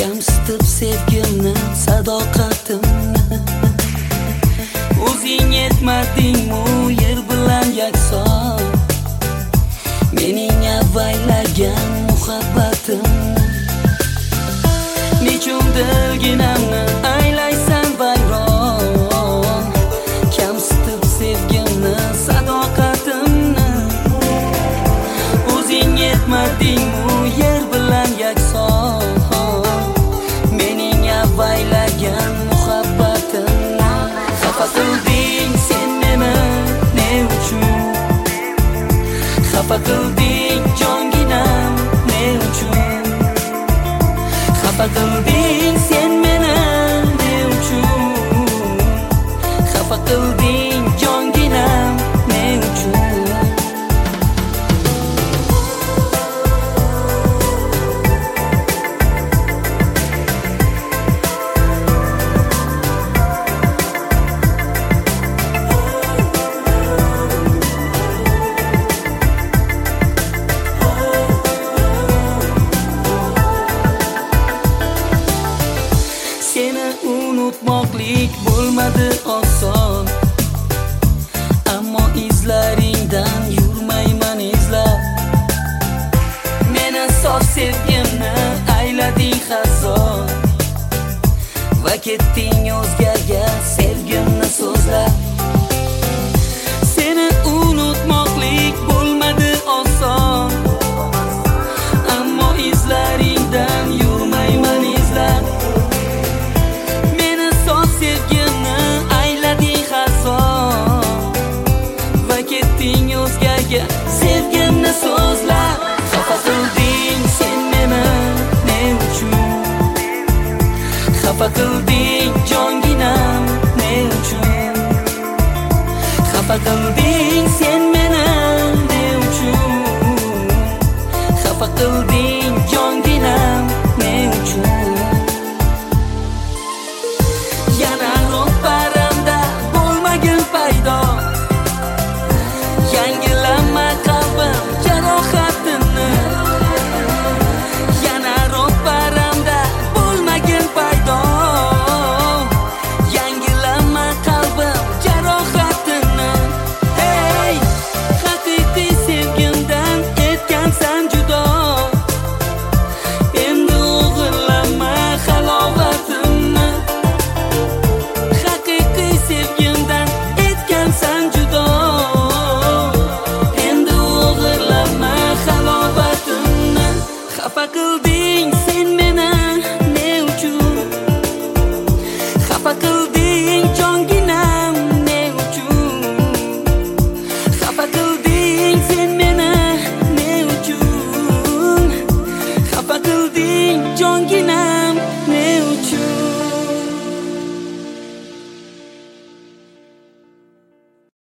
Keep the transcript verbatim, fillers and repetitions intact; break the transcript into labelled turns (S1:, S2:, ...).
S1: kamsitib sevgimni, sadoqatimni. O'zing yetmadingmi yer bilan yakson, mening avaylagan muhabbatimni. Nechundir ginamni aylaysan vayron, kamsitib sevgimni, sadoqatimni. O'zing yetmadingmi yer bilan yakson, mening avaylagan muhabbatimni. Xafa qilding sen meni ne uchun, xafa qilding jonginam ne uchun, xafa qilding sen meni ne uchun, xafa qilding jonginam ne uchun. Seni unutmoqlik bo'lmadi oson, ammo izlaringdan yurmayman izlab. Meni sof sevgimni aylading xazon, va ketding o'zgaga sevgimni so'zlab. Seni unutmoqlik bo'lmadi oson, ammo izlaringdan yurmayman izlab. Sevgimni aylading xazon, va ketding o'zgaga sevgimni so'zlab. Xafa qilding sen meni ne uchun, xafa qilding jonginam ne uchun, xafa qilding sen meni ne uchun, xafa qilding